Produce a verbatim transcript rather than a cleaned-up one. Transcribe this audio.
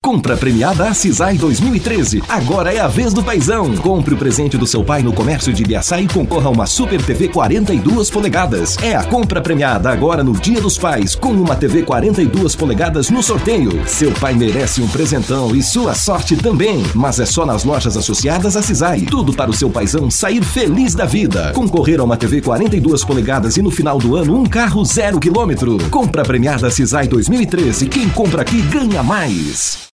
Compra premiada Cisai dois mil e treze. Agora é a vez do paizão. Compre o presente do seu pai no comércio de Ibiaçá e concorra a uma Super T V quarenta e duas polegadas. É a compra premiada agora no Dia dos Pais, com uma T V quarenta e duas polegadas no sorteio. Seu pai merece um presentão e sua sorte também. Mas é só nas lojas associadas a Cisai. Tudo para o seu paizão sair feliz da vida. Concorrer a uma T V quarenta e duas polegadas e no final do ano um carro zero quilômetro. Compra premiada Cisai dois mil e treze. Quem compra aqui ganha mais.